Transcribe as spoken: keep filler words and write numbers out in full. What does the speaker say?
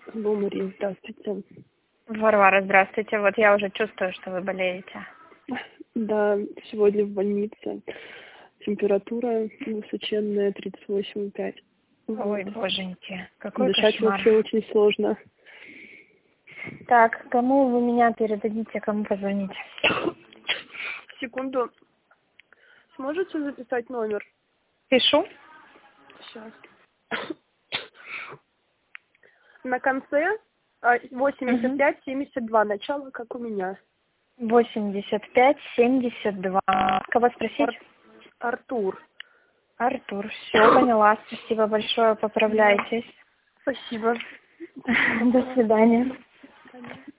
Мария, здравствуйте. Варвара, здравствуйте. Вот я уже чувствую, что вы болеете. Да, сегодня в больнице. Температура высоченная, тридцать восемь и пять. Ой, Вот. боженьки, какой Дышать кошмар. вообще очень сложно. Так, кому вы меня передадите, кому позвонить? Секунду. Сможете записать номер? Пишу. Сейчас. На конце восемьдесят пять семьдесят два. Начало, как у меня. восемьдесят пять семьдесят два. Кого спросить? Ар... Артур. Артур. Все, поняла. Спасибо большое. Поправляйтесь. Спасибо. До свидания.